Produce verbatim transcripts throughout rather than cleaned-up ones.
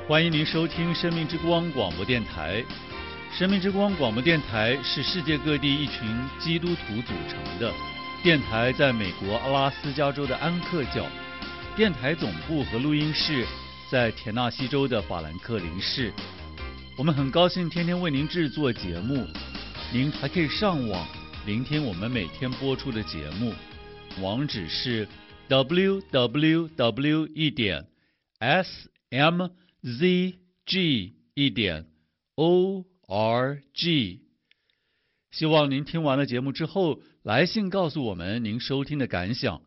欢迎您收听生命之光广播电台。生命之光广播电台是世界各地一群基督徒组成的电台，在美国阿拉斯加州的安克角，电台总部和录音室在田纳西州的法兰克林市。我们很高兴天天为您制作节目，您还可以上网聆听我们每天播出的节目，网址是 double-u double-u double-u 一点 s m z g 一点 o r g。 希望您听完了节目之后来信告诉我们您收听的感想。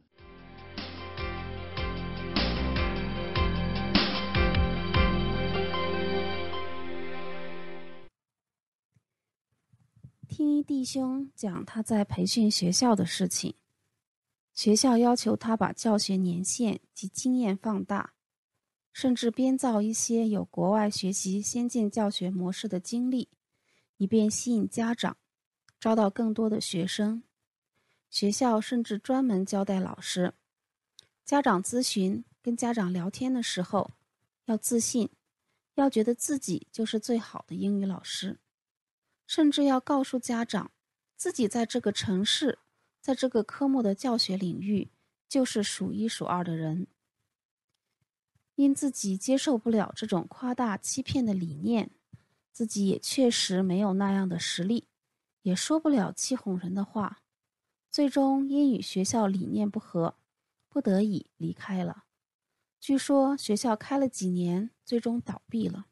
听一弟兄讲他在培训学校的事情，学校要求他把教学年限及经验放大，甚至编造一些有国外学习先进教学模式的经历，以便吸引家长，招到更多的学生。学校甚至专门交代老师，家长咨询跟家长聊天的时候要自信，要觉得自己就是最好的英语老师，甚至要告诉家长自己在这个城市，在这个科目的教学领域就是数一数二的人。因自己接受不了这种夸大欺骗的理念，自己也确实没有那样的实力，也说不了欺哄人的话，最终因与学校理念不合，不得已离开了。据说学校开了几年，最终倒闭了。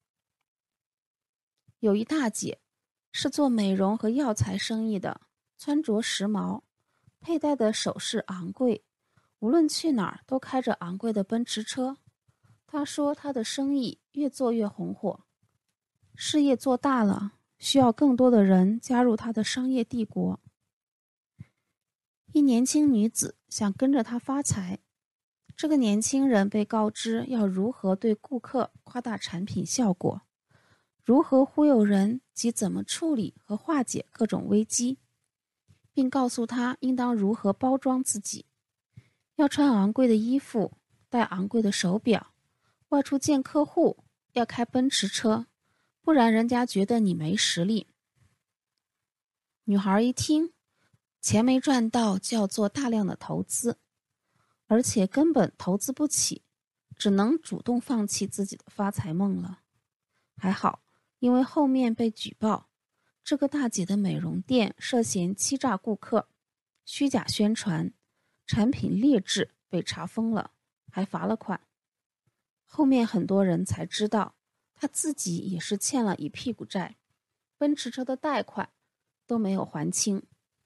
有一大姐是做美容和药材生意的，穿着时髦，佩戴的首饰昂贵，无论去哪儿都开着昂贵的奔驰车。她说她的生意越做越红火，事业做大了，需要更多的人加入她的商业帝国。一年轻女子想跟着她发财，这个年轻人被告知要如何对顾客夸大产品效果，如何忽悠人及怎么处理和化解各种危机，并告诉他应当如何包装自己，要穿昂贵的衣服，戴昂贵的手表，外出见客户要开奔驰车，不然人家觉得你没实力。女孩一听，钱没赚到就要做大量的投资，而且根本投资不起，只能主动放弃自己的发财梦了。还好，因为后面被举报，这个大姐的美容店涉嫌欺诈顾客、虚假宣传、产品劣质，被查封了，还罚了款。后面很多人才知道，她自己也是欠了一屁股债，奔驰车的贷款都没有还清。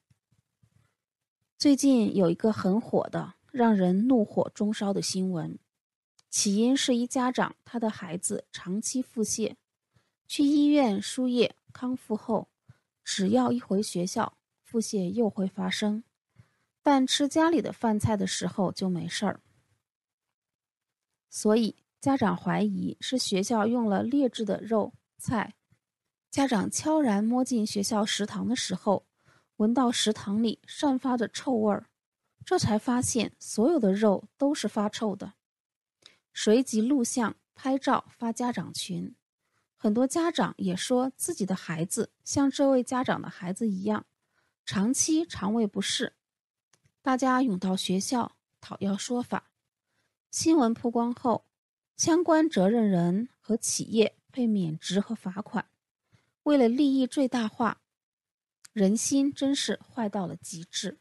最近有一个很火的，让人怒火中烧的新闻，起因是一家长他的孩子长期腹泻，去医院输液康复后，只要一回学校，腹泻又会发生，但吃家里的饭菜的时候就没事儿。所以家长怀疑是学校用了劣质的肉菜。家长悄然摸进学校食堂的时候，闻到食堂里散发着臭味儿，这才发现所有的肉都是发臭的。随即录像拍照发家长群，很多家长也说自己的孩子像这位家长的孩子一样，长期肠胃不适。大家涌到学校讨要说法。新闻曝光后，相关责任人和企业被免职和罚款。为了利益最大化，人心真是坏到了极致。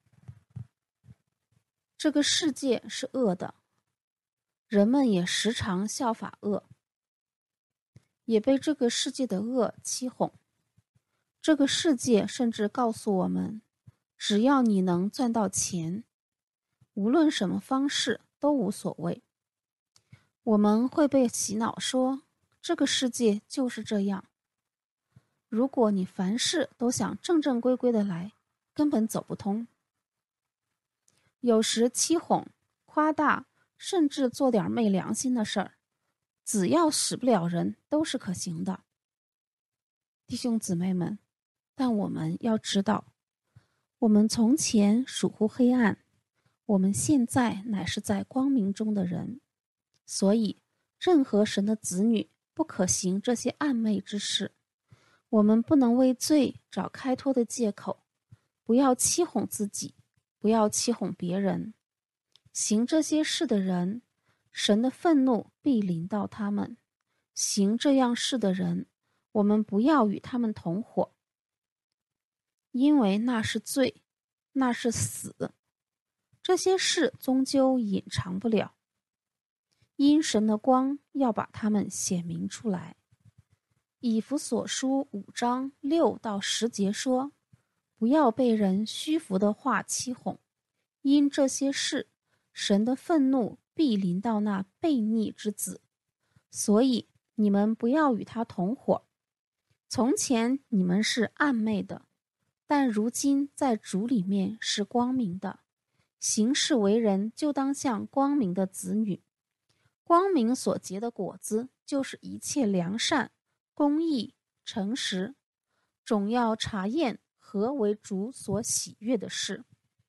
这个世界是恶的，人们也时常效法恶，也被这个世界的恶欺哄。这个世界甚至告诉我们，只要你能赚到钱，无论什么方式都无所谓。我们会被洗脑说，这个世界就是这样。如果你凡事都想正正规规的来，根本走不通。有时欺哄、夸大，甚至做点昧良心的事儿，只要死不了人，都是可行的。弟兄姊妹们，但我们要知道，我们从前属乎黑暗，我们现在乃是在光明中的人，所以任何神的子女不可行这些暗昧之事。我们不能为罪找开脱的借口，不要欺哄自己，不要欺哄别人。行这些事的人，神的愤怒必临到他们。行这样事的人，我们不要与他们同伙，因为那是罪，那是死。这些事终究隐藏不了，因神的光要把它们显明出来。以弗所书五章六到十节说，不要被人虚浮的话欺哄，因这些事，神的愤怒必临到那悖逆之子。所以你们不要与他同伙。从前你们是暗昧的，但如今在主里面是光明的。行事为人就当像光明的子女。光明所结的果子，就是一切良善、公义、诚实，总要查验何为主所喜悦的事。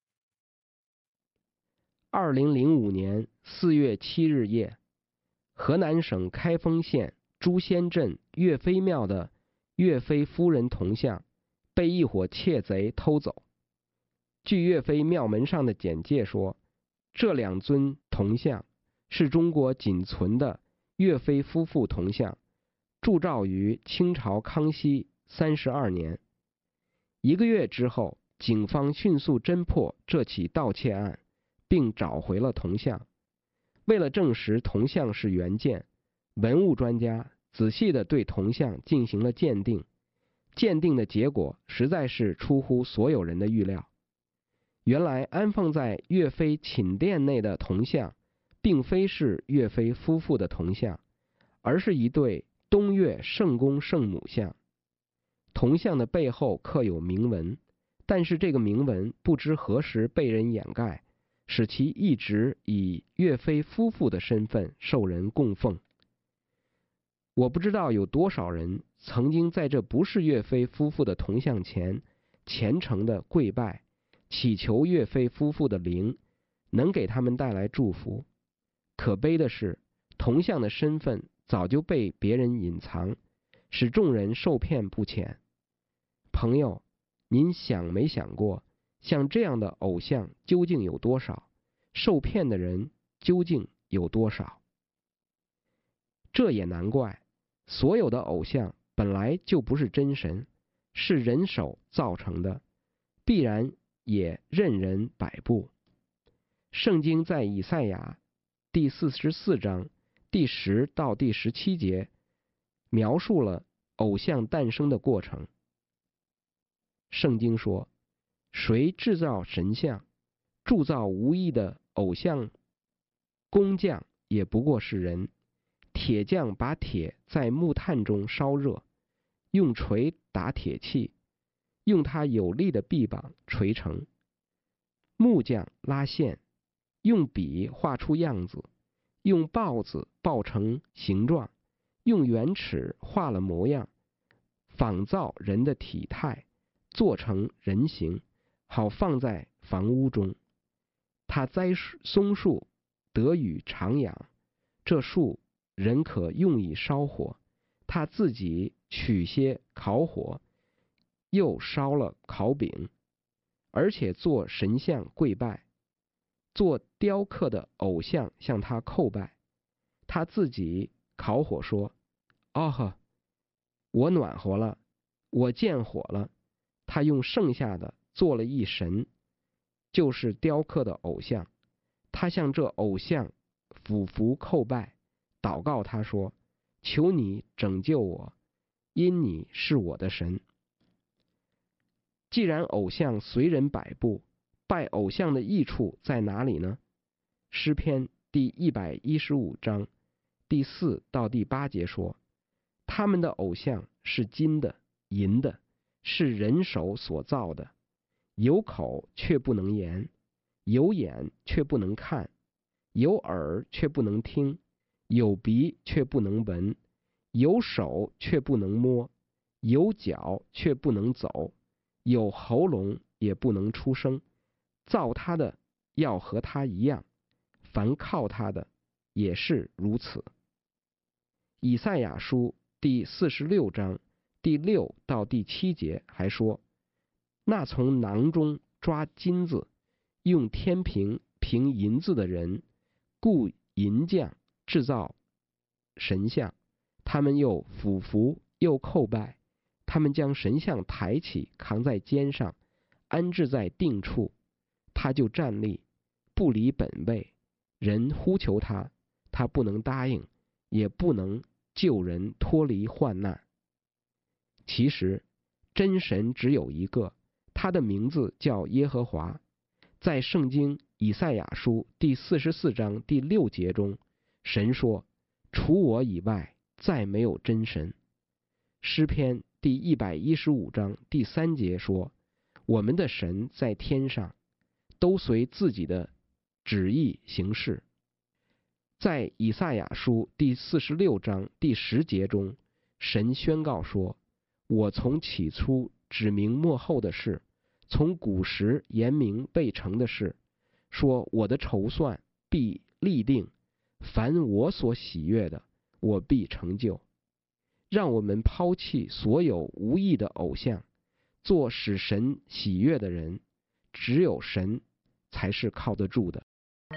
二零零五年四月七日夜，河南省开封县朱仙镇岳飞庙的岳飞夫人铜像被一伙窃贼偷走。据岳飞庙门上的简介说，这两尊铜像是中国仅存的岳飞夫妇铜像，铸造于清朝康熙三十二年。一个月之后，警方迅速侦破这起盗窃案，并找回了铜像。为了证实铜像是原件，文物专家仔细地对铜像进行了鉴定。鉴定的结果实在是出乎所有人的预料。原来安放在岳飞寝殿内的铜像，并非是岳飞夫妇的铜像，而是一对东岳圣公圣母像。铜像的背后刻有铭文，但是这个铭文不知何时被人掩盖，使其一直以岳飞夫妇的身份受人供奉。我不知道有多少人曾经在这不是岳飞夫妇的铜像前虔诚地跪拜，祈求岳飞夫妇的灵能给他们带来祝福。可悲的是，铜像的身份早就被别人隐藏，使众人受骗不浅。朋友，您想没想过，像这样的偶像究竟有多少？受骗的人究竟有多少？这也难怪，所有的偶像本来就不是真神，是人手造成的，必然也任人摆布。圣经在以赛亚第四十四章第十到第十七节描述了偶像诞生的过程。圣经说，谁制造神像，铸造无益的偶像，工匠也不过是人。铁匠把铁在木炭中烧热，用锤打铁器，用它有力的臂膀锤成。木匠拉线，用笔画出样子，用刨子刨成形状，用圆尺画了模样，仿造人的体态，做成人形，好放在房屋中。他栽松树，得雨长养，这树人可用以烧火，他自己取些烤火，又烧了烤饼，而且做神像跪拜，做雕刻的偶像向他叩拜。他自己烤火说，哦呵，我暖和了，我见火了。他用剩下的做了一神，就是雕刻的偶像。他向这偶像俯伏叩拜，祷告他说，求你拯救我，因你是我的神。既然偶像随人摆布，拜偶像的益处在哪里呢？诗篇第一百一十五章第四到第八节说，他们的偶像是金的、银的，是人手所造的，有口却不能言，有眼却不能看，有耳却不能听，有鼻却不能闻，有手却不能摸，有脚却不能走，有喉咙也不能出声。造他的要和他一样，凡靠他的也是如此。 以赛亚书第四十六章第六到第七节还说，那从囊中抓金子，用天平平银子的人，雇银匠制造神像，他们又俯伏又叩拜，他们将神像抬起，扛在肩上，安置在定处，他就站立，不离本位。人呼求他，他不能答应，也不能救人脱离患难。其实真神只有一个，他的名字叫耶和华。在圣经以赛亚书第四十四章第六节中，神说，除我以外再没有真神。诗篇第一百一十五章第三节说，我们的神在天上，都随自己的旨意行事。在以赛亚书第四十六章第十节中，神宣告说，我从起初指明末后的事，从古时言明未成的事，说我的筹算必立定，凡我所喜悦的，我必成就。让我们抛弃所有无益的偶像，做使神喜悦的人，只有神才是靠得住的。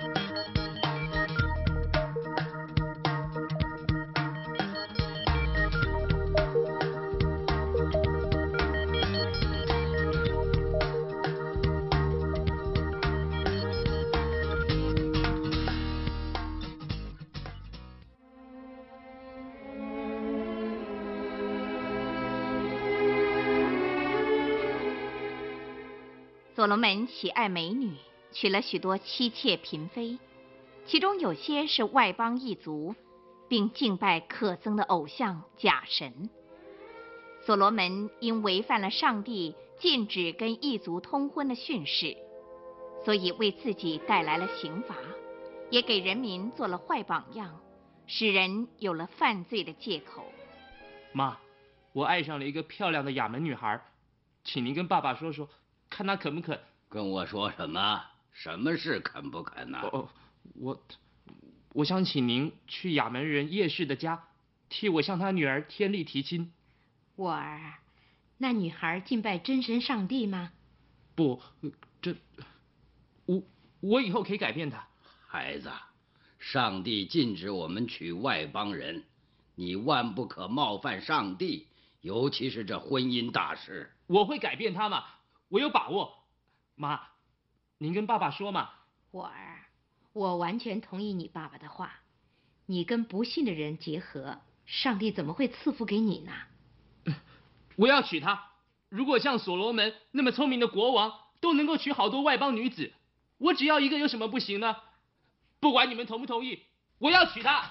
所罗门喜爱美女，娶了许多妻妾嫔妃，其中有些是外邦异族，并敬拜可憎的偶像假神。所罗门因违反了上帝禁止跟异族通婚的训示，所以为自己带来了刑罚，也给人民做了坏榜样，使人有了犯罪的借口。 妈，我爱上了一个漂亮的亚门女孩，请您跟爸爸说说，看他肯不肯。 跟我说什么？什么事肯不肯呢、啊？ 哦，我我想请您去亚门人叶氏的家，替我向他女儿天利提亲。 我儿，那女孩敬拜真神上帝吗？ 不，这我我以后可以改变她。 孩子，上帝禁止我们娶外邦人，你万不可冒犯上帝，尤其是这婚姻大事。 我会改变他嘛，我有把握。妈，您跟爸爸说嘛。 我儿，我完全同意你爸爸的话。你跟不信的人结合，上帝怎么会赐福给你呢？ 我要娶她。如果像所罗门那么聪明的国王都能够娶好多外邦女子，我只要一个有什么不行呢？不管你们同不同意，我要娶她。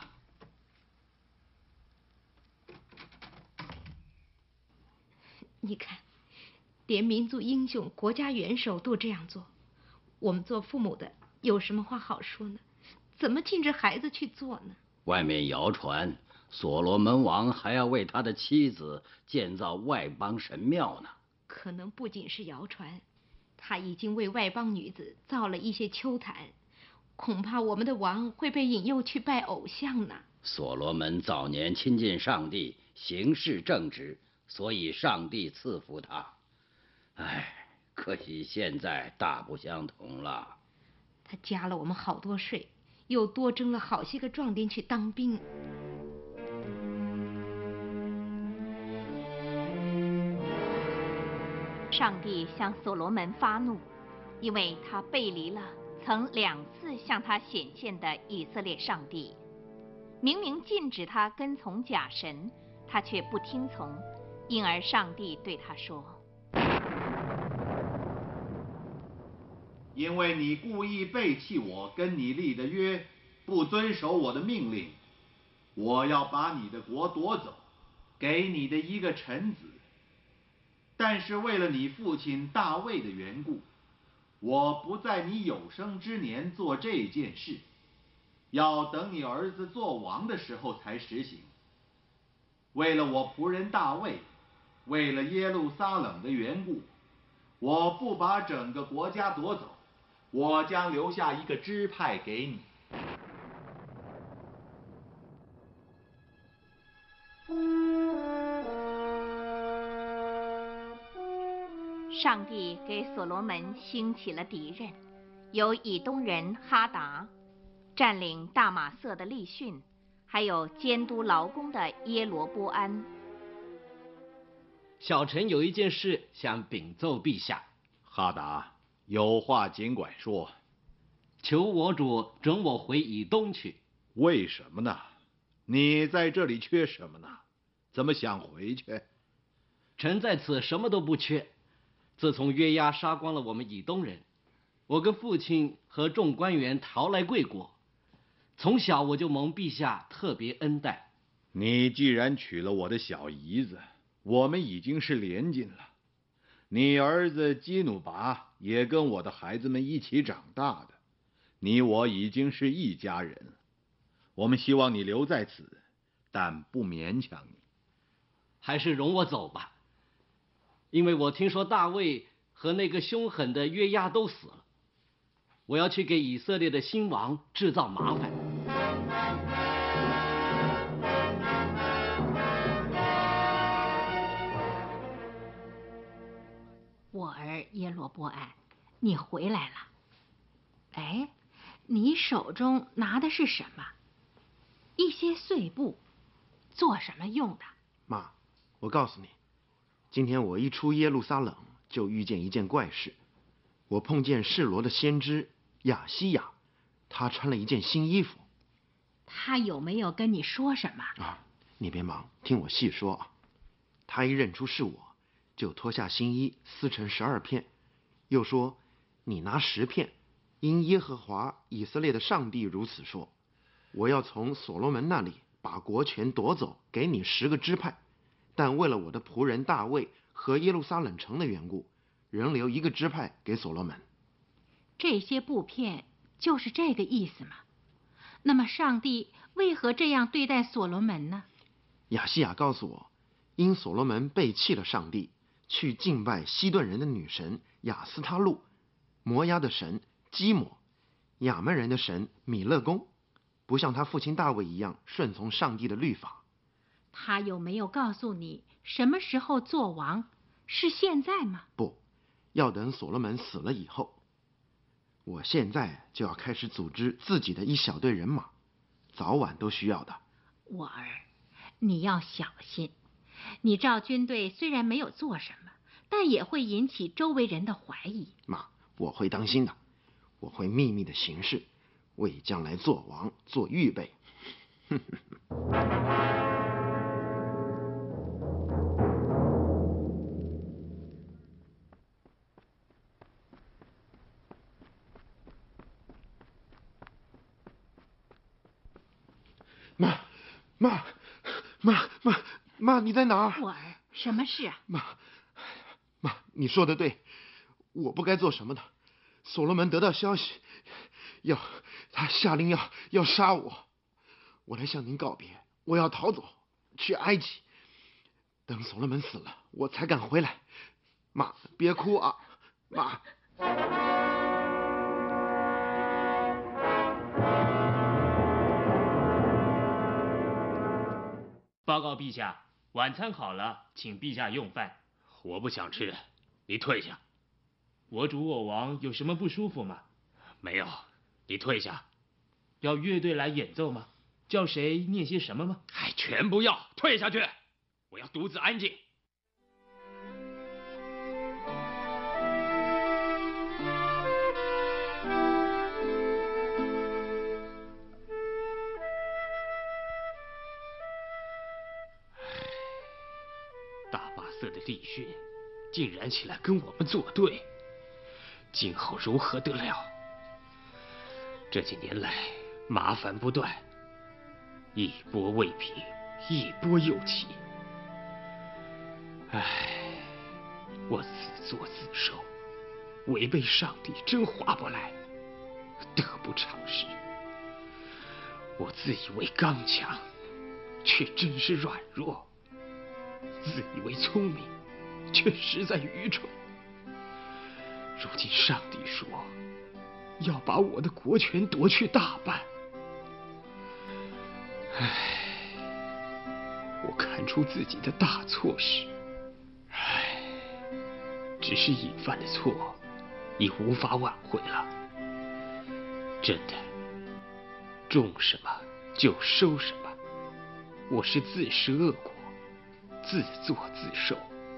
你看，连民族英雄、国家元首都这样做，我们做父母的有什么话好说呢？怎么禁止孩子去做呢？ 外面谣传，所罗门王还要为他的妻子建造外邦神庙呢。 可能不仅是谣传，他已经为外邦女子造了一些丘坛，恐怕我们的王会被引诱去拜偶像呢。 所罗门早年亲近上帝，行事正直，所以上帝赐福他。唉，可惜现在大不相同了。 他加了我们好多税，又多征了好些个壮丁去当兵。 上帝向所罗门发怒，因为他背离了曾两次向他显现的以色列上帝。明明禁止他跟从假神，他却不听从，因而上帝对他说： 因为你故意背弃我跟你立的约，不遵守我的命令，我要把你的国夺走，给你的一个臣子。但是为了你父亲大卫的缘故，我不在你有生之年做这件事，要等你儿子做王的时候才实行。为了我仆人大卫，为了耶路撒冷的缘故，我不把整个国家夺走，我将留下一个支派给你。 上帝给所罗门兴起了敌人，有以东人哈达，占领大马色的利逊，还有监督劳工的耶罗波安。 小臣有一件事想禀奏陛下。 哈达，有话尽管说。 求我主准我回以东去。 为什么呢？你在这里缺什么呢？怎么想回去？ 臣在此什么都不缺。自从约押杀光了我们以东人，我跟父亲和众官员逃来贵国，从小我就蒙陛下特别恩待。 你既然娶了我的小姨子，我们已经是连襟了。你儿子基努拔也跟我的孩子们一起长大的，你我已经是一家人了。我们希望你留在此，但不勉强你。 还是容我走吧，因为我听说大卫和那个凶狠的约押都死了，我要去给以色列的新王制造麻烦。 我儿耶罗波安，你回来了。哎，你手中拿的是什么？一些碎布，做什么用的？ 妈，我告诉你，今天我一出耶路撒冷，就遇见一件怪事。我碰见示罗的先知亚西亚，他穿了一件新衣服。 他有没有跟你说什么？ 啊，你别忙，听我细说啊。他一认出是我，就脱下新衣撕成十二片，又说：“你拿十片，因耶和华以色列的上帝如此说，我要从所罗门那里把国权夺走，给你十个支派，但为了我的仆人大卫和耶路撒冷城的缘故，仍留一个支派给所罗门。” 这些布片就是这个意思吗？那么上帝为何这样对待所罗门呢？ 亚西亚告诉我，因所罗门背弃了上帝，去敬拜西顿人的女神亚斯他路，摩押的神基摩，亚扪人的神米勒公，不像他父亲大卫一样顺从上帝的律法。 他有没有告诉你什么时候做王？是现在吗？ 不，要等所罗门死了以后。我现在就要开始组织自己的一小队人马，早晚都需要的。 我儿，你要小心。你召军队虽然没有做什么，但也会引起周围人的怀疑。 妈，我会当心的，我会秘密的行事，为将来做王做预备。妈，妈，妈，妈，妈，你在哪儿？ 我儿，什么事啊？ 妈，妈，你说的对，我不该做什么的。所罗门得到消息，要他下令要要杀我，我来向您告别，我要逃走，去埃及。等所罗门死了，我才敢回来。妈，别哭啊，妈。 报告陛下，晚餐好了，请陛下用饭。 我不想吃，你退下。 我主我王有什么不舒服吗？ 没有，你退下。 要乐队来演奏吗？叫谁念些什么吗？ 哎，全不要，退下去！我要独自安静。大马色的利逊竟然起来跟我们作对，今后如何得了？这几年来麻烦不断，一波未平，一波又起。唉，我自作自受，违背上帝真划不来，得不偿失。我自以为刚强，却真是软弱；自以为聪明，却实在愚蠢。如今上帝说要把我的国权夺去大半，唉，我看出出自己的大错时，唉，只是已犯的错，已无法挽回了。真的，种什么就收什么，我是自食恶果，自作自受。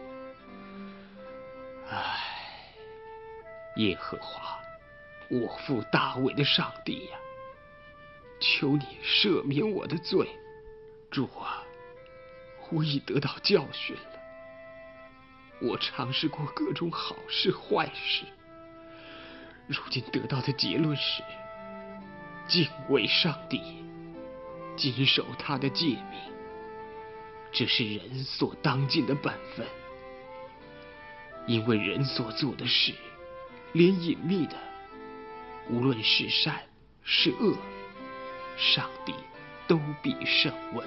唉，耶和华，我父大卫的上帝呀，求你赦免我的罪。主啊，我已得到教训了。我尝试过各种好事坏事，如今得到的结论是敬畏上帝，谨守他的诫命，这是人所当尽的本分。因为人所做的事，连隐秘的，无论是善是恶，上帝都必审问。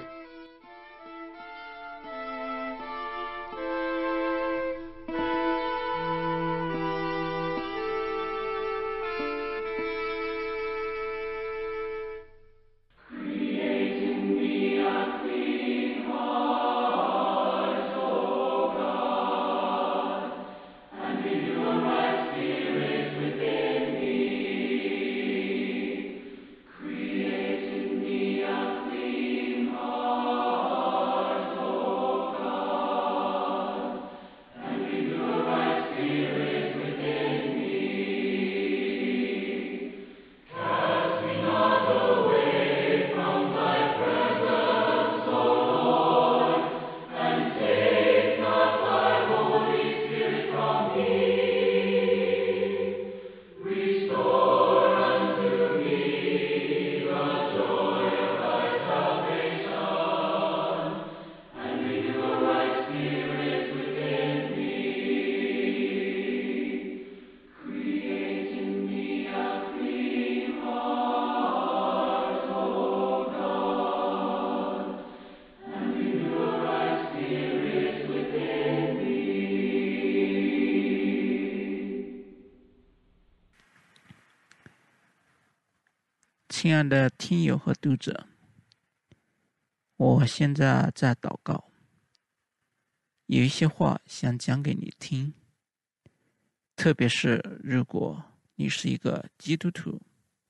亲爱的听友和读者，我现在在祷告，有一些话想讲给你听，特别是如果你是一个基督徒。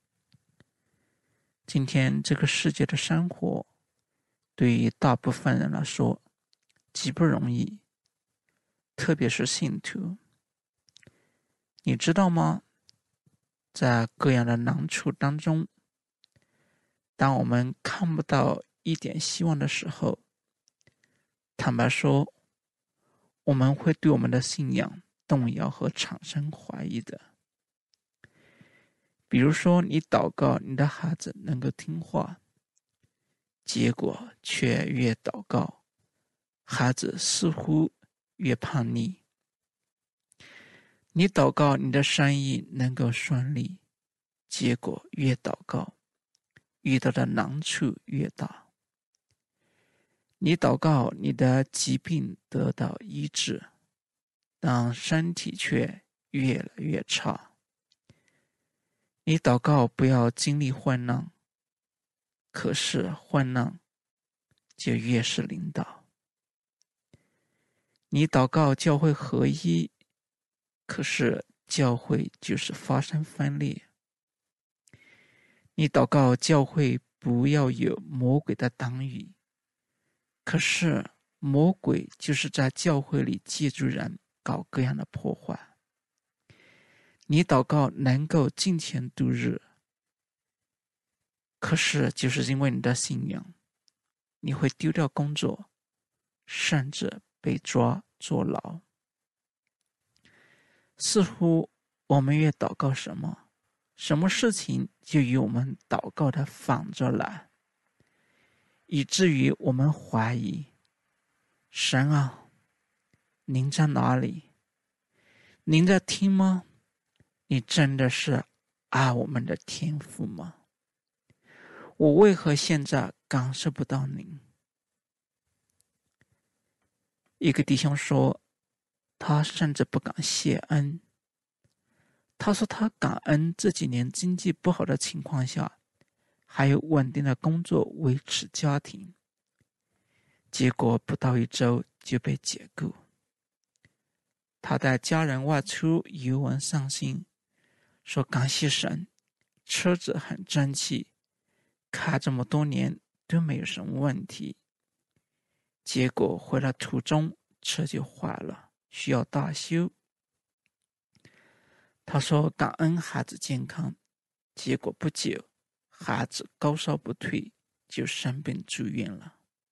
今天这个世界的生活对于大部分人来说极不容易，特别是信徒。你知道吗？在各样的难处当中，当我们看不到一点希望的时候，坦白说，我们会对我们的信仰动摇和产生怀疑的。比如说，你祷告你的孩子能够听话，结果却越祷告，孩子似乎越叛逆。你祷告你的生意能够顺利，结果越祷告，遇到的难处越大。你祷告你的疾病得到医治，但身体却越来越差。你祷告不要经历患难，可是患难就越是临到。你祷告教会合一，可是教会就是发生分裂。你祷告教会不要有魔鬼的党羽，可是魔鬼就是在教会里借助人搞各样的破坏。你祷告能够金钱度日，可是就是因为你的信仰，你会丢掉工作，甚至被抓坐牢。似乎我们越祷告什么，什么事情就与我们祷告的反着来，以至于我们怀疑，神啊，您在哪里？您在听吗？你真的是爱我们的天父吗？我为何现在感受不到您？一个弟兄说，他甚至不敢谢恩。他说他感恩这几年经济不好的情况下，还有稳定的工作维持家庭。 结果不到一周就被解雇。他带家人外出游玩散心，说感谢神，车子很争气，开这么多年都没有什么问题。结果回来途中车就坏了，需要大修。他说感恩孩子健康，结果不久孩子高烧不退，就生病住院了。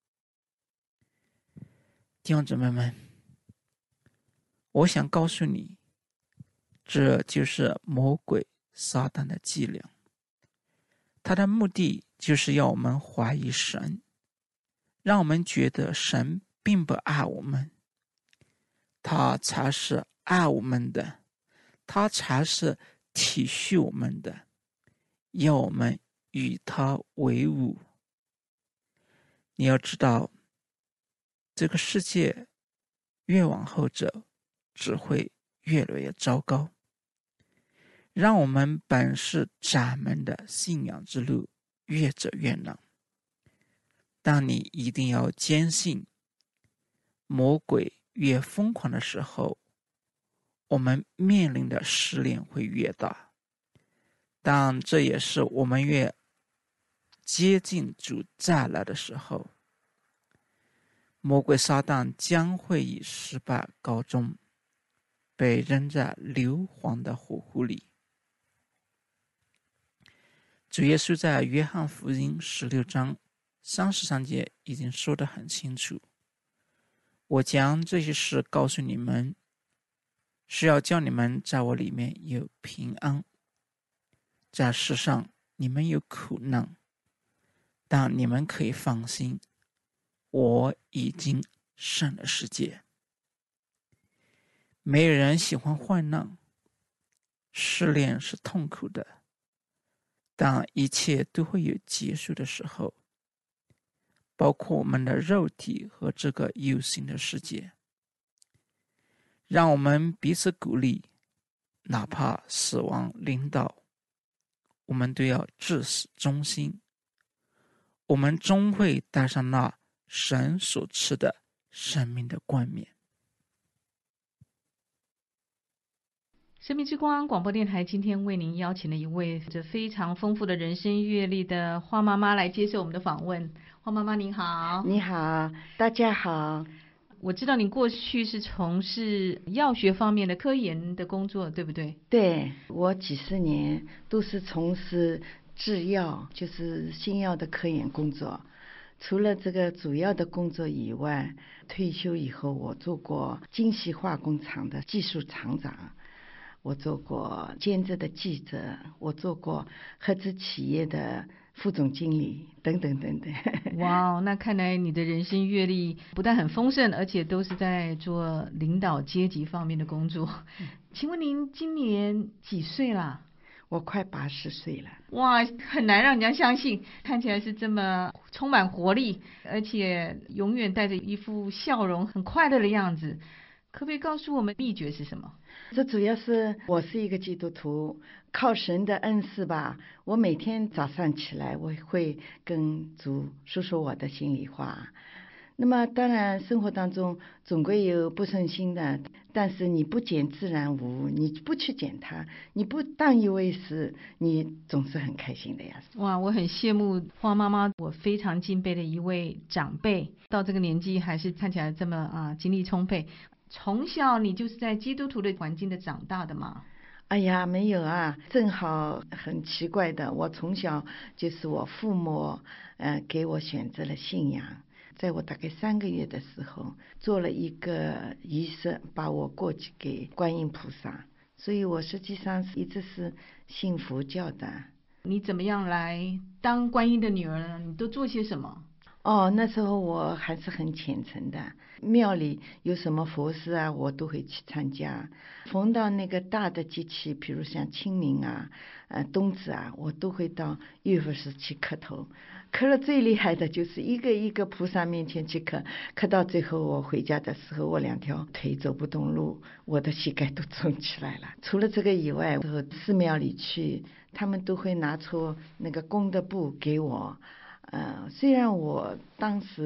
弟兄姊妹们，我想告诉你，这就是魔鬼撒旦的伎俩。他的目的就是要我们怀疑神，让我们觉得神并不爱我们，他才是爱我们的，他才是体恤我们的，要我们与他为伍。你要知道，这个世界越往后走，只会越来越糟糕。让我们本是窄门的信仰之路越走越难。但你一定要坚信，魔鬼越疯狂的时候，我们面临的试炼会越大。但这也是我们越接近主再来的时候，魔鬼撒旦将会以失败告终，被扔在硫磺的火湖里。主耶稣在约翰福音十六章三十三节已经说得很清楚，我将这些事告诉你们，是要叫你们在我里面有平安。在世上你们有苦难，但你们可以放心，我已经胜了世界。没有人喜欢患难，试炼是痛苦的，但一切都会有结束的时候，包括我们的肉体和这个有形的世界。让我们彼此鼓励，哪怕死亡临到，我们都要至死忠心。我们终会带上那神所赐的生命的冠冕。 生命之光广播电台今天为您邀请了一位这非常丰富的人生阅历的花妈妈来接受我们的访问。花妈妈您好。 你好，大家好。 我知道你过去是从事药学方面的科研的工作，对不对？ 对，我几十年都是从事制药，就是新药的科研工作。除了这个主要的工作以外，退休以后我做过精细化工厂的技术厂长，我做过兼职的记者，我做过合资企业的副总经理等等等等。 哇，那看来你的人生阅历不但很丰盛，而且都是在做领导阶级方面的工作。嗯、请问您今年几岁啦？ 我快八十岁了。 哇，很难让人家相信，看起来是这么充满活力，而且永远带着一副笑容，很快乐的样子。可不可以告诉我们秘诀是什么？ 这主要是我是一个基督徒，靠神的恩赐吧。我每天早上起来，我会跟主说说我的心里话。那么当然生活当中总归有不顺心的，但是你不捡自然无，你不去捡它，你不当一回事，你总是很开心的呀。 哇，我很羡慕花妈妈，我非常敬佩的一位长辈，到这个年纪还是看起来这么啊精力充沛。从小你就是在基督徒的环境的长大的吗？ 哎呀，没有啊，正好很奇怪的，我从小就是我父母呃给我选择了信仰，在我大概三个月的时候做了一个仪式，把我过去给观音菩萨，所以我实际上一直是信佛教的。 你怎么样来当观音的女儿呢？你都做些什么？ 哦，那时候我还是很虔诚的，庙里有什么佛事啊，我都会去参加。逢到那个大的节气，比如像清明啊、呃冬至啊，我都会到玉佛寺去磕头。磕了最厉害的就是一个一个菩萨面前去磕，磕到最后我回家的时候，我两条腿走不动路，我的膝盖都肿起来了。除了这个以外，到寺庙里去，他们都会拿出那个功德簿给我。呃，虽然我当时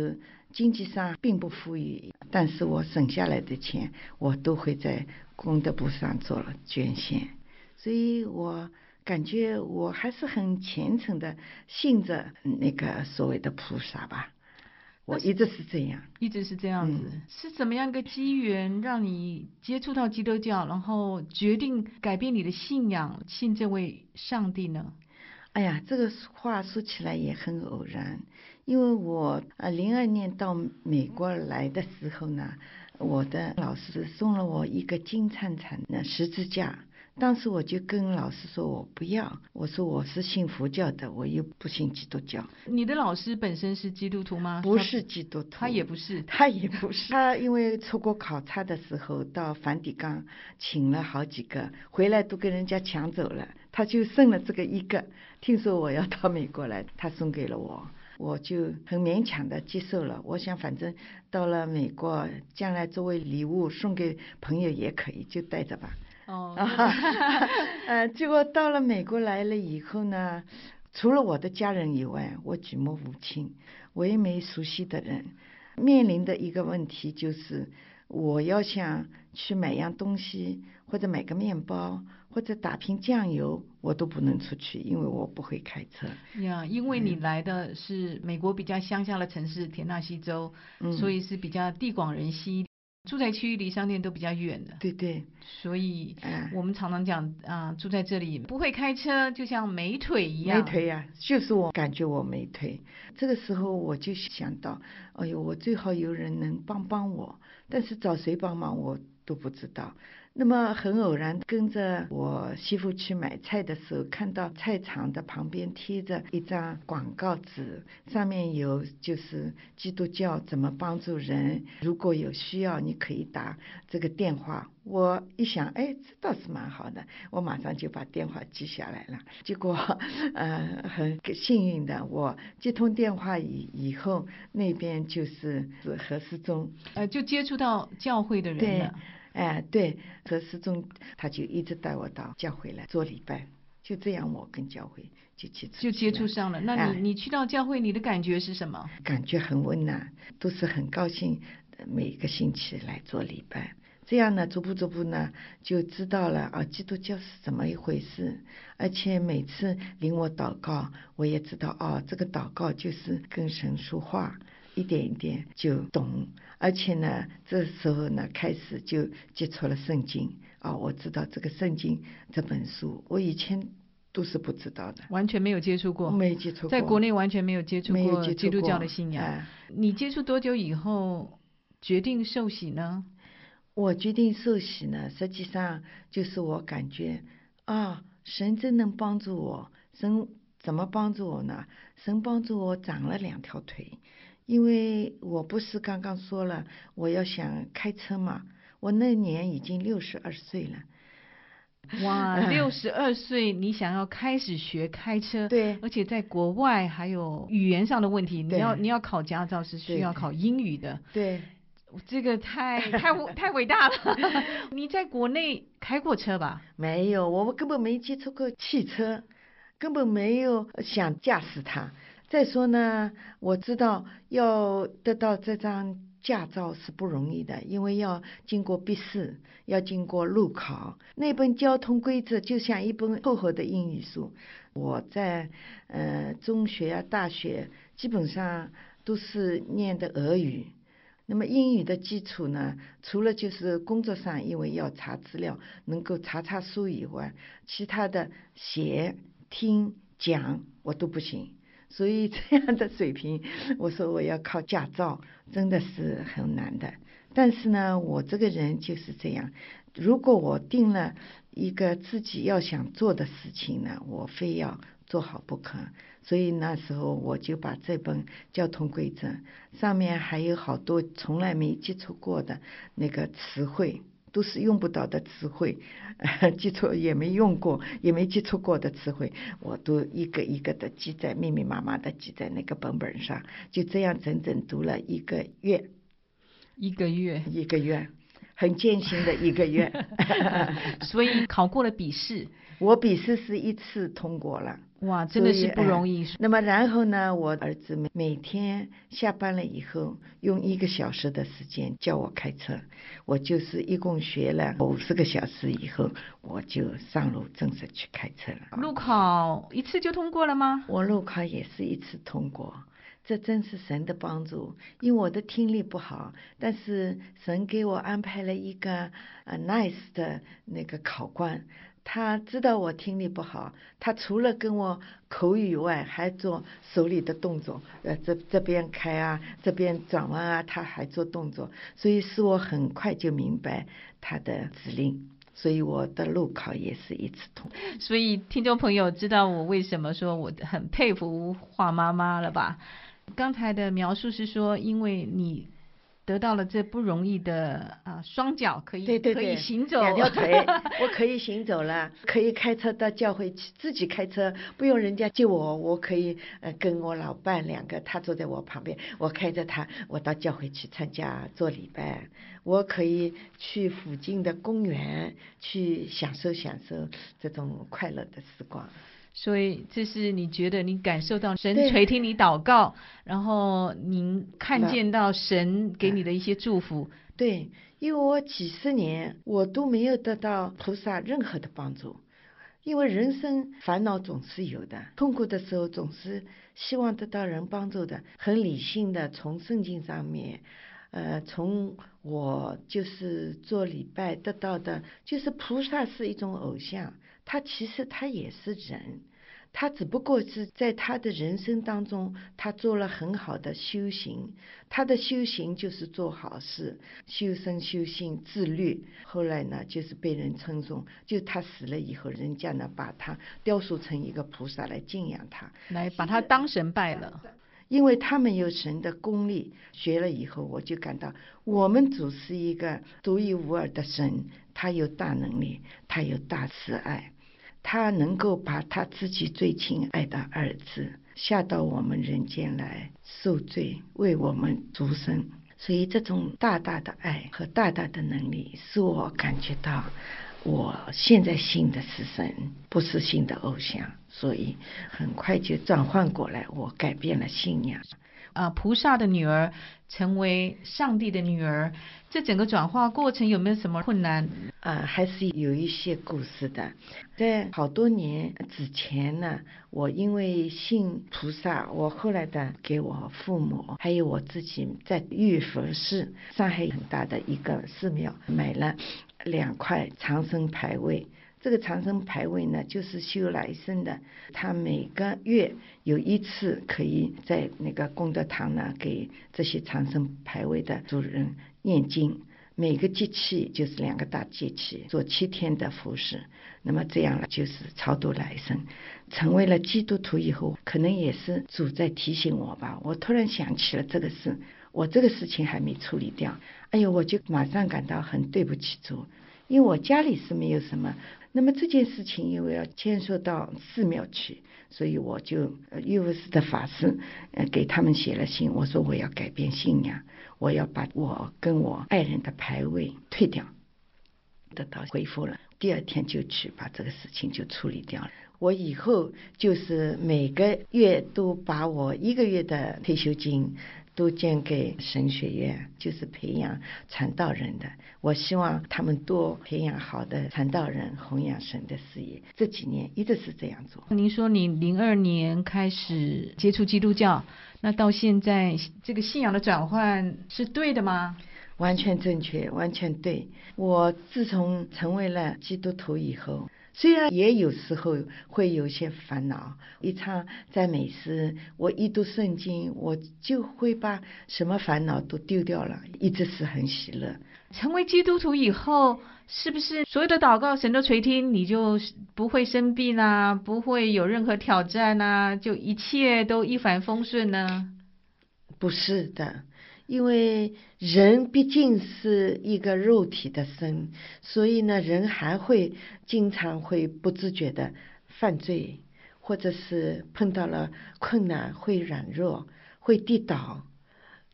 经济上并不富裕，但是我省下来的钱，我都会在功德簿上做了捐献，所以我感觉我还是很虔诚的信着那个所谓的菩萨吧。我一直是这样， 一直是这样子。嗯、是怎么样一个机缘让你接触到基督教，然后决定改变你的信仰，信这位上帝呢？ 哎呀，这个话说起来也很偶然，因为我呃零二年到美国来的时候呢，我的老师送了我一个金灿灿的十字架。当时我就跟老师说我不要，我说我是信佛教的，我又不信基督教。 你的老师本身是基督徒吗？ 不是基督徒， 他也不是， 他也不是。他因为出国考察的时候到梵蒂冈请了好几个，回来都跟人家抢走了，他就剩了这个一个。听说我要到美国来，他送给了我，我就很勉强的接受了。我想反正到了美国，将来作为礼物送给朋友也可以，就带着吧。 哦， 呃，结果到了美国来了以后呢，除了我的家人以外，我举目无亲，我也没熟悉的人。面临的一个问题就是，我要想去买样东西，或者买个面包，或者打瓶酱油，我都不能出去，因为我不会开车。 呀，因为你来的是美国比较乡下的城市田纳西州，嗯、所以是比较地广人稀。住宅区离商店都比较远的， 对对， 所以我们常常讲啊、呃，住在这里不会开车，就像没腿一样。 没腿呀、啊，就是我感觉我没腿。这个时候我就想到，哎呦，我最好有人能帮帮我，但是找谁帮忙我都不知道。那么很偶然跟着我媳妇去买菜的时候，看到菜场的旁边贴着一张广告纸，上面有就是基督教怎么帮助人，如果有需要你可以打这个电话。我一想，哎，这倒是蛮好的，我马上就把电话记下来了。结果呃很幸运的，我接通电话以以后，那边就是何思忠， 呃就接触到教会的人了。 哎，对，何思忠他就一直带我到教会来做礼拜，就这样我跟教会就接触就接触上了。那你、哎、你去到教会，你的感觉是什么？ 感觉很温暖，都是很高兴，每个星期来做礼拜。这样呢，逐步逐步呢，就知道了啊，基督教是怎么一回事。而且每次领我祷告，我也知道哦，这个祷告就是跟神说话，一点一点就懂。而且呢，这时候呢，开始就接触了圣经啊、哦，我知道这个圣经这本书，我以前都是不知道的， 完全没有接触过， 没接触过， 在国内完全没有接触过基督教的信仰。 哎、 你接触多久以后决定受洗呢？ 我决定受洗呢，实际上就是我感觉啊，神真能帮助我。神怎么帮助我呢？神帮助我长了两条腿。因为我不是刚刚说了我要想开车嘛，我那年已经六十二岁了。 哇，六十二岁你想要开始学开车？ 对， 而且在国外还有语言上的问题，你要你要考驾照是需要考英语的。 对， 这个太太太伟大了。你在国内开过车吧？ 没有，我们根本没接触过汽车，根本没有想驾驶它。再说呢，我知道要得到这张驾照是不容易的，因为要经过笔试，要经过路考。那本交通规则就像一本厚厚的英语书。我在呃中学啊、大学基本上都是念的俄语。那么英语的基础呢，除了就是工作上因为要查资料，能够查查书以外，其他的写、听、讲我都不行。所以这样的水平，我说我要靠驾照，真的是很难的。但是呢，我这个人就是这样，如果我定了一个自己要想做的事情呢，我非要做好不可。所以那时候我就把这本交通规则上面还有好多从来没接触过的那个词汇，都是用不到的词汇，呃、记错也没用过也没接触过的词汇，我都一个一个的记在密密麻麻的记在那个本本上，就这样整整读了一个月一个月一个月很艰辛的一个月。 所以考过了笔试， 我笔试是一次通过了。 哇，真的是不容易。 呃、那么然后呢，我儿子每天下班了以后，用一个小时的时间教我开车，我就是一共学了五十个小时以后，我就上路正式去开车了。 路考一次就通过了吗？ 我路考也是一次通过。这真是神的帮助，因为我的听力不好，但是神给我安排了一个呃 nice 的那个考官，他知道我听力不好，他除了跟我口语外，还做手里的动作，呃，这这边开啊，这边转弯啊，他还做动作，所以使我很快就明白他的指令。所以我的路考也是一次通。 所以听众朋友知道我为什么说我很佩服华妈妈了吧？刚才的描述是说，因为你得到了这不容易的啊，双脚可以对对对可以行走， 两条腿，我可以行走了，可以开车到教会去，自己开车，不用人家救我，我可以呃跟我老伴两个，他坐在我旁边，我开着他，我到教会去参加做礼拜，我可以去附近的公园去享受享受这种快乐的时光。 所以这是你觉得你感受到神垂听你祷告，然后您看见到神给你的一些祝福。 对，因为我几十年我都没有得到菩萨任何的帮助，因为人生烦恼总是有的，痛苦的时候总是希望得到人帮助的，很理性的从圣经上面呃，从我就是做礼拜得到的，就是菩萨是一种偶像，他其实他也是人，他只不过是在他的人生当中，他做了很好的修行，他的修行就是做好事，修身修性自律，后来呢就是被人称颂，就他死了以后，人家呢把他雕塑成一个菩萨来敬仰他， 来把他当神拜了。 因为他们有神的功力，学了以后我就感到我们主是一个独一无二的神，他有大能力，他有大慈爱，他能够把他自己最亲爱的儿子下到我们人间来受罪，为我们赎身。所以这种大大的爱和大大的能力使我感觉到我现在信的是神，不是信的偶像，所以很快就转换过来，我改变了信仰。 啊，菩萨的女儿成为上帝的女儿，这整个转化过程有没有什么困难？ 啊，还是有一些故事的。在好多年之前呢，我因为信菩萨，我后来的给我父母还有我自己在玉佛寺，上海很大的一个寺庙，买了两块长生牌位。这个长生牌位呢，就是修来生的，他每个月有一次可以在那个功德堂呢，给这些长生牌位的主人念经，每个节气就是两个大节气做七天的服侍，那么这样就是超度来生。成为了基督徒以后，可能也是主在提醒我吧，我突然想起了这个事，我这个事情还没处理掉，哎呦，我就马上感到很对不起主，因为我家里是没有什么，那么这件事情因为要牵涉到寺庙去，所以我就呃玉佛寺的法师呃给他们写了信，我说我要改变信仰，我要把我跟我爱人的牌位退掉，得到恢复了，第二天就去把这个事情就处理掉了。我以后就是每个月都把我一个月的退休金都捐给神学院，就是培养传道人的，我希望他们多培养好的传道人，弘扬神的事业。这几年一直是这样做。 您说你零二年开始接触基督教，那到现在这个信仰的转换是对的吗？ 完全正确，完全对。我自从成为了基督徒以后，虽然也有时候会有些烦恼，一唱赞美诗，我一读圣经，我就会把什么烦恼都丢掉了，一直是很喜乐。 成为基督徒以后，是不是所有的祷告神都垂听，你就不会生病啊，不会有任何挑战啊，就一切都一帆风顺呢？ 不是的，因为人毕竟是一个肉体的身，所以呢，人还会经常会不自觉的犯罪，或者是碰到了困难会软弱，会跌倒。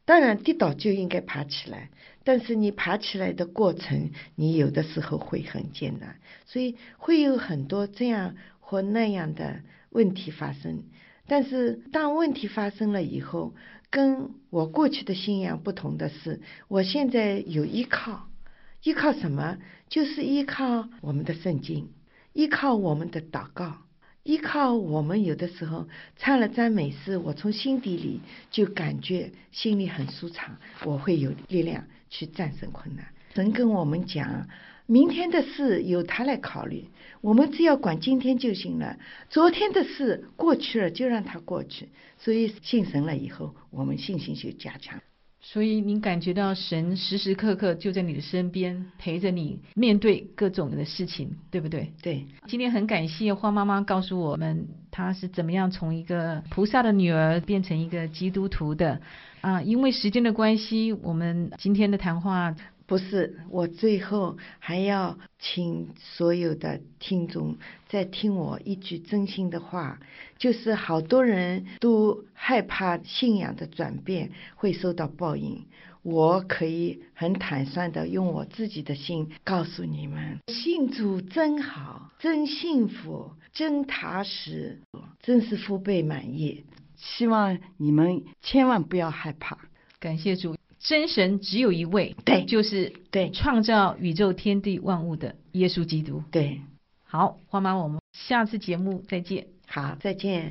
当然跌倒就应该爬起来，但是你爬起来的过程，你有的时候会很艰难，所以会有很多这样或那样的问题发生。但是当问题发生了以后，跟我过去的信仰不同的是，我现在有依靠。依靠什么？就是依靠我们的圣经，依靠我们的祷告，依靠我们有的时候唱了赞美诗，我从心底里就感觉心里很舒畅，我会有力量去战胜困难。神跟我们讲，明天的事由他来考虑，我们只要管今天就行了，昨天的事过去了就让它过去。所以信神了以后，我们信心就加强。 所以您感觉到神时时刻刻就在你的身边，陪着你面对各种的事情，对不对？ 对。 今天很感谢花妈妈告诉我们，她是怎么样从一个菩萨的女儿变成一个基督徒的啊。因为时间的关系，我们今天的谈话不是，我最后还要请所有的听众再听我一句真心的话，就是好多人都害怕信仰的转变会受到报应，我可以很坦率的用我自己的心告诉你们，信主真好，真幸福，真踏实，真是福倍满溢。希望你们千万不要害怕。 感谢主，真神只有一位， 对， 就是对创造宇宙天地万物的耶稣基督。 对， 好，花妈，我们下次节目再见。 好，再见。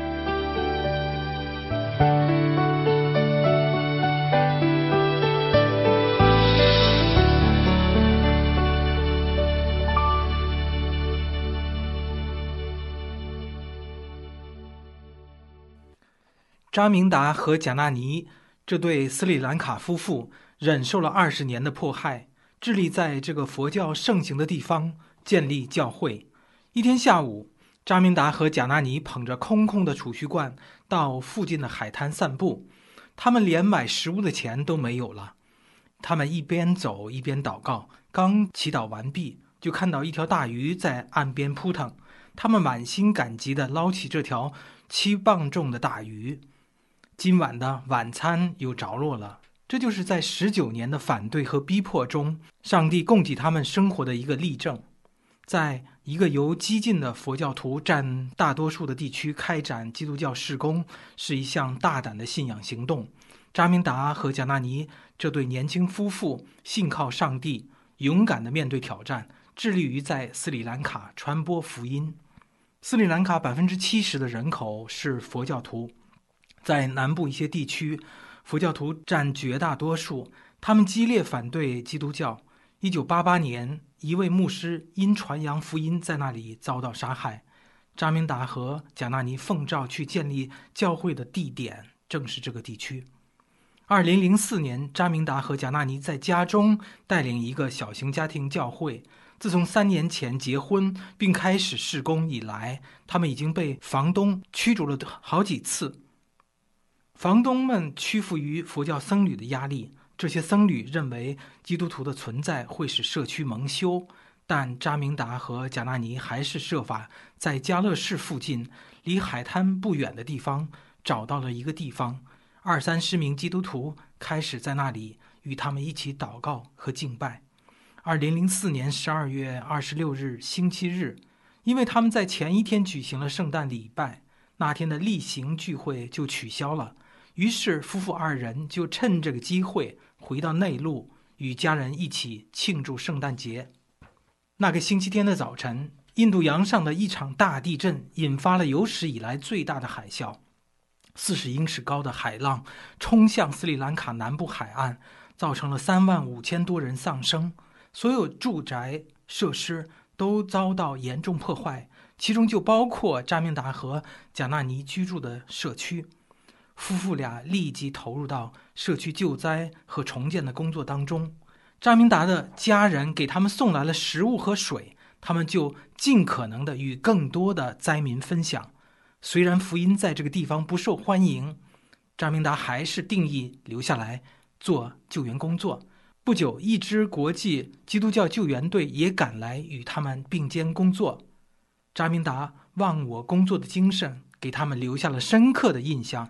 扎明达和贾纳尼这对斯里兰卡夫妇忍受了二十年的迫害，致力在这个佛教盛行的地方建立教会。一天下午，扎明达和贾纳尼捧着空空的储蓄罐到附近的海滩散步，他们连买食物的钱都没有了。他们一边走一边祷告，刚祈祷完毕，就看到一条大鱼在岸边扑腾，他们满心感激地捞起这条七磅重的大鱼。今晚的晚餐又着落了，这就是在十九年的反对和逼迫中，上帝供给他们生活的一个例证。在一个由激进的佛教徒占大多数的地区开展基督教事工，是一项大胆的信仰行动。扎明达和贾纳尼这对年轻夫妇信靠上帝，勇敢地面对挑战，致力于在斯里兰卡传播福音。斯里兰卡百分之七十的人口是佛教徒，在南部一些地区，佛教徒占绝大多数，他们激烈反对基督教。一九八八年，一位牧师因传扬福音在那里遭到杀害。扎明达和贾纳尼奉召去建立教会的地点正是这个地区。二零零四年，扎明达和贾纳尼在家中带领一个小型家庭教会。自从三年前结婚并开始事工以来，他们已经被房东驱逐了好几次。房东们屈服于佛教僧侣的压力，这些僧侣认为基督徒的存在会使社区蒙羞，但扎明达和贾纳尼还是设法在加勒市附近离海滩不远的地方找到了一个地方，二三十名基督徒开始在那里与他们一起祷告和敬拜。二零零四年十二月二十六日星期日，因为他们在前一天举行了圣诞礼拜，那天的例行聚会就取消了。于是夫妇二人就趁这个机会回到内陆，与家人一起庆祝圣诞节。那个星期天的早晨，印度洋上的一场大地震引发了有史以来最大的海啸，四十英尺高的海浪冲向斯里兰卡南部海岸，造成了三万五千多人丧生，所有住宅设施都遭到严重破坏，其中就包括扎明达和贾纳尼居住的社区。夫妇俩立即投入到社区救灾和重建的工作当中。扎明达的家人给他们送来了食物和水，他们就尽可能的与更多的灾民分享。虽然福音在这个地方不受欢迎，扎明达还是定义留下来做救援工作。不久，一支国际基督教救援队也赶来与他们并肩工作。扎明达忘我工作的精神给他们留下了深刻的印象。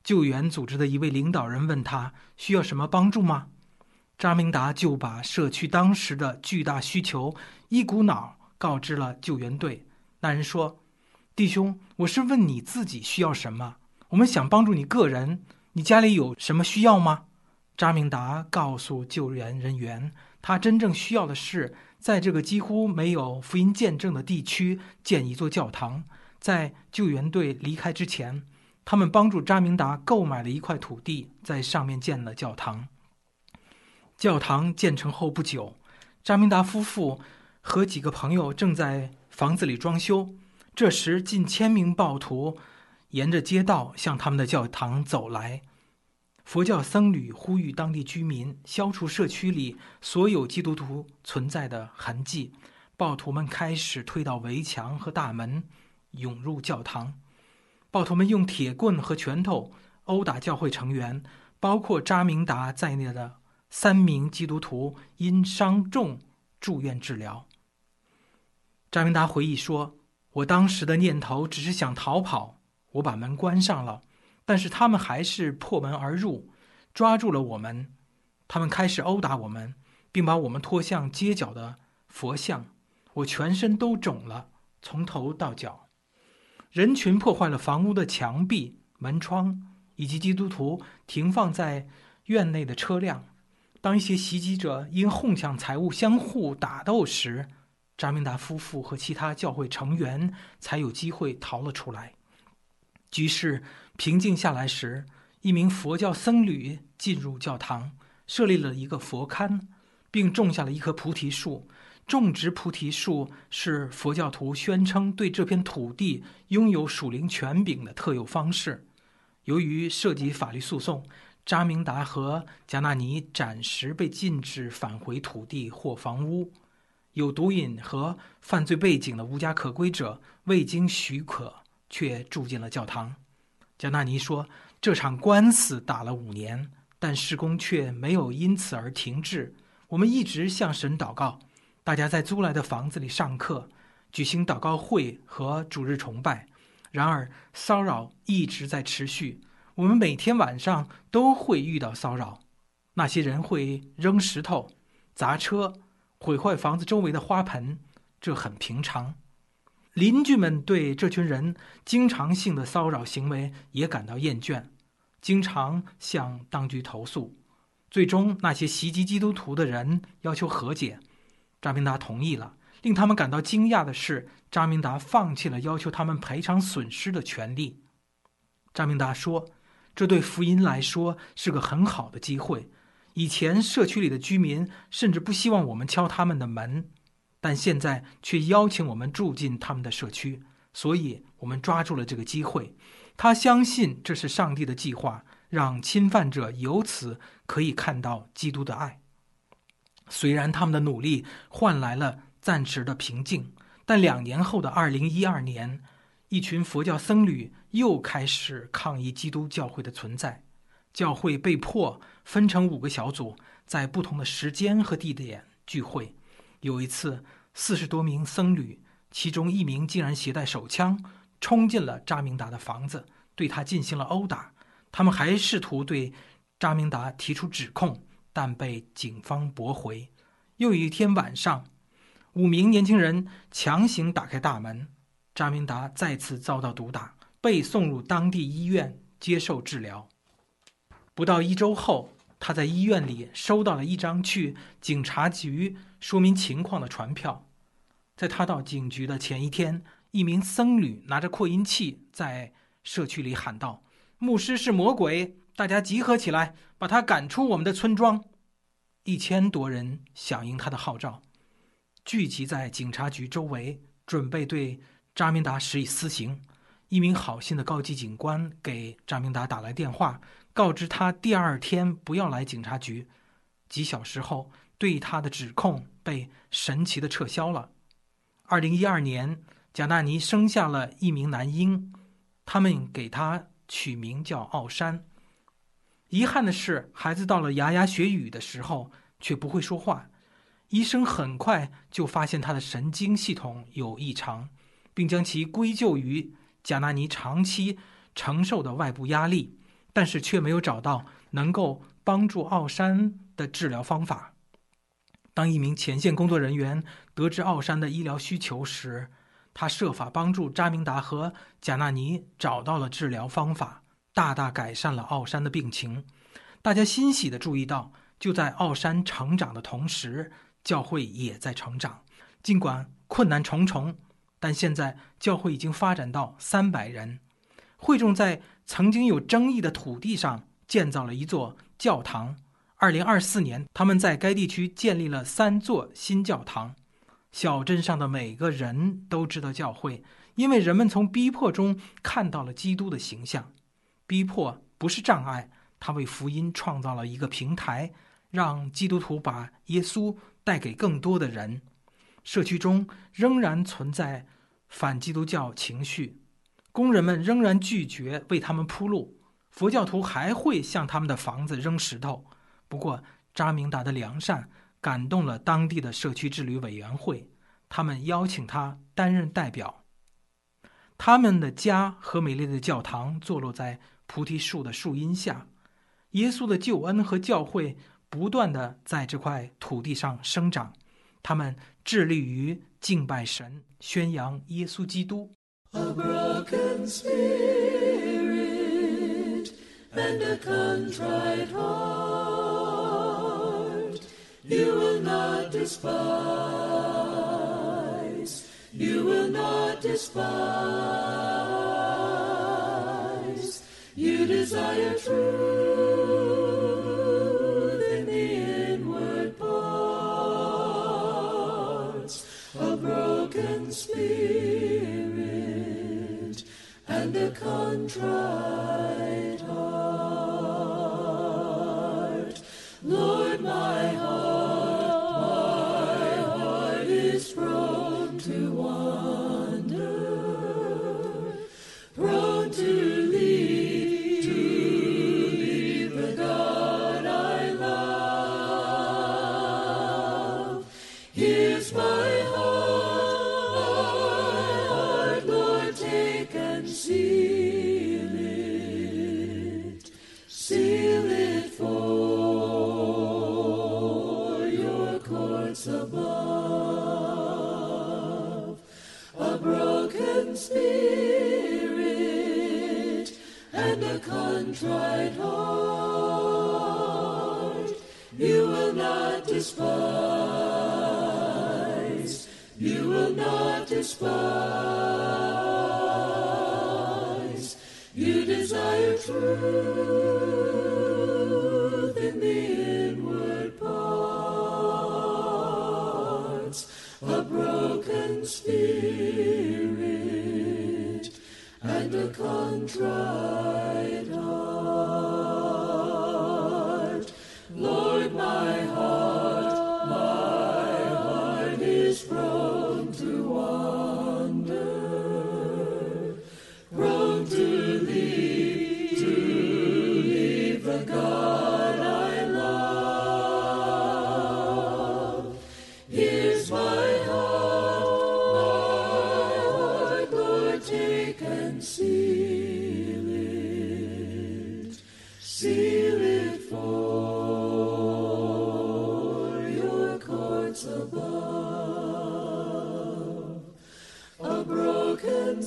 救援组织的一位领导人问他需要什么帮助吗？扎明达就把社区当时的巨大需求一股脑告知了救援队。那人说：弟兄，我是问你自己需要什么，我们想帮助你个人，你家里有什么需要吗？扎明达告诉救援人员，他真正需要的是在这个几乎没有福音见证的地区建一座教堂。在救援队离开之前，他们帮助扎明达购买了一块土地，在上面建了教堂。教堂建成后不久，扎明达夫妇和几个朋友正在房子里装修，这时近千名暴徒沿着街道向他们的教堂走来。佛教僧侣呼吁当地居民消除社区里所有基督徒存在的痕迹，暴徒们开始推倒围墙和大门，涌入教堂。暴徒们用铁棍和拳头殴打教会成员，包括扎明达在内的三名基督徒因伤重住院治疗。扎明达回忆说，我当时的念头只是想逃跑，我把门关上了，但是他们还是破门而入，抓住了我们。他们开始殴打我们，并把我们拖向街角的佛像，我全身都肿了，从头到脚。人群破坏了房屋的墙壁、门窗，以及基督徒停放在院内的车辆。当一些袭击者因哄抢财物相互打斗时，扎明达夫妇和其他教会成员才有机会逃了出来。局势平静下来时，一名佛教僧侣进入教堂，设立了一个佛龛，并种下了一棵菩提树。种植菩提树是佛教徒宣称对这片土地拥有属灵权柄的特有方式。由于涉及法律诉讼，扎明达和贾纳尼暂时被禁止返回土地或房屋。有毒瘾和犯罪背景的无家可归者未经许可却住进了教堂。贾纳尼说，这场官司打了五年，但事工却没有因此而停滞。我们一直向神祷告，大家在租来的房子里上课，举行祷告会和主日崇拜。然而骚扰一直在持续，我们每天晚上都会遇到骚扰。那些人会扔石头、砸车、毁坏房子周围的花盆，这很平常。邻居们对这群人经常性的骚扰行为也感到厌倦，经常向当局投诉。最终那些袭击基督徒的人要求和解，扎明达同意了。令他们感到惊讶的是，扎明达放弃了要求他们赔偿损失的权利。扎明达说，这对福音来说是个很好的机会。以前社区里的居民甚至不希望我们敲他们的门，但现在却邀请我们住进他们的社区，所以我们抓住了这个机会。他相信这是上帝的计划，让侵犯者由此可以看到基督的爱。虽然他们的努力换来了暂时的平静，但两年后的二零一二年，一群佛教僧侣又开始抗议基督教会的存在。教会被迫分成五个小组，在不同的时间和地点聚会。有一次，四十多名僧侣，其中一名竟然携带手枪，冲进了扎明达的房子，对他进行了殴打。他们还试图对扎明达提出指控，但被警方驳回。又有一天晚上，五名年轻人强行打开大门，扎明达再次遭到毒打，被送入当地医院接受治疗。不到一周后，他在医院里收到了一张去警察局说明情况的传票。在他到警局的前一天，一名僧侣拿着扩音器在社区里喊道：“牧师是魔鬼，大家集合起来，把他赶出我们的村庄。”一千多人响应他的号召，聚集在警察局周围，准备对扎明达施以私刑。一名好心的高级警官给扎明达打来电话，告知他第二天不要来警察局。几小时后，对他的指控被神奇地撤销了。二零一二年，贾纳尼生下了一名男婴，他们给他取名叫奥山。遗憾的是，孩子到了牙牙学语的时候却不会说话。医生很快就发现他的神经系统有异常，并将其归咎于贾纳尼长期承受的外部压力。 但是却没有找到能够帮助奥山的治疗方法。当一名前线工作人员得知奥山的医疗需求时，他设法帮助扎明达和贾纳尼找到了治疗方法，大大改善了奥山的病情。大家欣喜地注意到，就在奥山成长的同时，教会也在成长。尽管困难重重，但现在教会已经发展到三百人。会众在曾经有争议的土地上建造了一座教堂。二零二四年，他们在该地区建立了三座新教堂。小镇上的每个人都知道教会，因为人们从逼迫中看到了基督的形象。逼迫不是障碍，他为福音创造了一个平台，让基督徒把耶稣带给更多的人。社区中仍然存在反基督教情绪，工人们仍然拒绝为他们铺路，佛教徒还会向他们的房子扔石头。不过扎明达的良善感动了当地的社区治理委员会，他们邀请他担任代表。他们的家和美丽的教堂坐落在菩提树的树荫下，耶稣的救恩和教会不断地在这块土地上生长。他们致力于敬拜神，宣扬耶稣基督。 A broken spirit and a contrite heart you will not despise, you will not despise. You desire truth in the inward parts, a broken spirit and a contrite heart. Lord, my heart, my heart is prone to wander, prone to leave, to leave the God I love. Here's my heart, Lord, take and seal it, seal it for your courts above. A broken spirit and a contrite heart you will not despise, you will not despise. You desire truth in the inward parts, a broken spirit and a contrite heart. Lord, my heart, my heart is prone to wander, prone to leave, to leave the God I love. Here's my heart, my heart, Lord, take and seal it, seal it for your courts above. A broken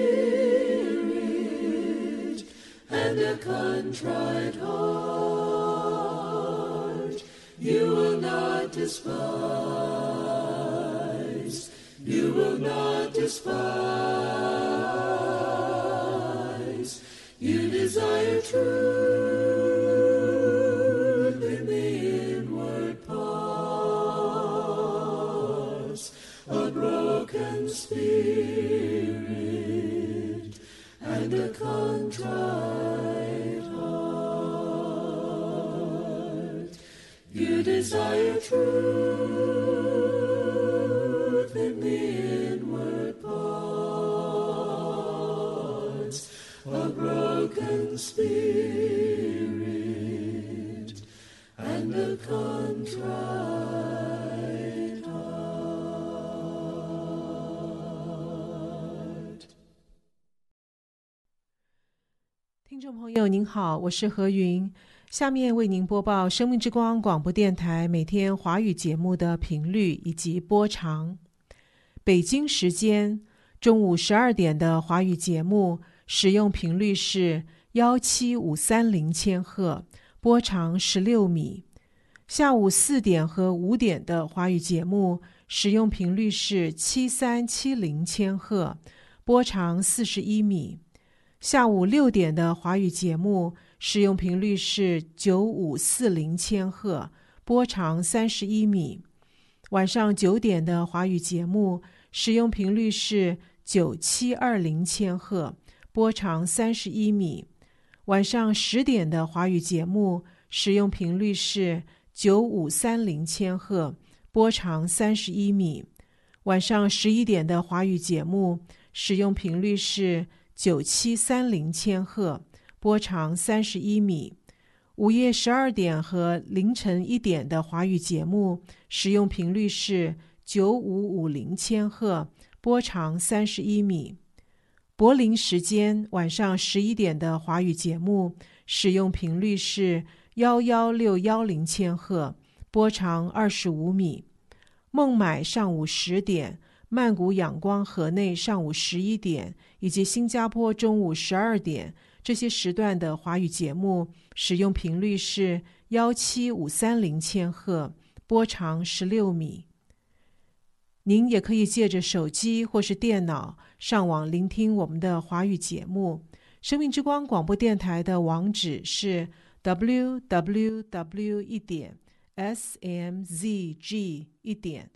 spirit and a contrite heart you will not despise, you will not despise. You desire truth in the inward parts, a broken spirit and a contrite heart. You desire truth in the inward parts, a broken spirit and a contrite heart. 听众朋友您好，我是何云，下面为您播报生命之光广播电台每天华语节目的频率以及播长。北京时间中午十二点的华语节目使用频率是一七五三零千赫，波长十六米。下午四点和五点的华语节目使用频率是七三七零千赫，波长四十一米。下午六点的华语节目使用频率是九五四零千赫，波长三十一米。晚上九点的华语节目使用频率是九七二零千赫，波长三十一米。晚上十点的华语节目使用频率是九五三零千赫，波长三十一米。晚上十一点的华语节目使用频率是九七三零千赫，波长三十一米。午夜十二点和凌晨一点的华语节目使用频率是九五五零千赫，波长三十一米。柏林时间晚上十一点的华语节目使用频率是一一六一零千赫，波长二十五米。孟买上午十点，曼谷仰光河内上午十一点，以及新加坡中午十二点，这些时段的华语节目使用频率是一七五三零千赫，波长十六米。您也可以借着手机或是电脑上网聆听我们的华语节目。生命之光广播电台的网址是 double-u double-u double-u 一点 s m z g 一点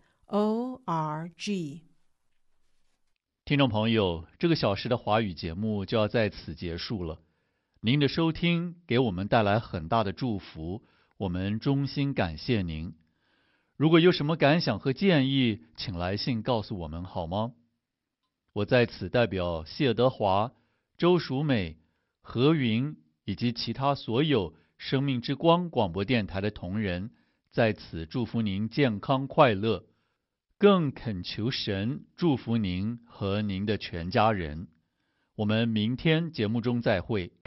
org。 听众朋友，这个小时的华语节目就要在此结束了。您的收听给我们带来很大的祝福，我们衷心感谢您。如果有什么感想和建议，请来信告诉我们好吗？我在此代表谢德华、周淑美、何云以及其他所有生命之光广播电台的同仁，在此祝福您健康快乐，更恳求神祝福您和您的全家人。我们明天节目中再会。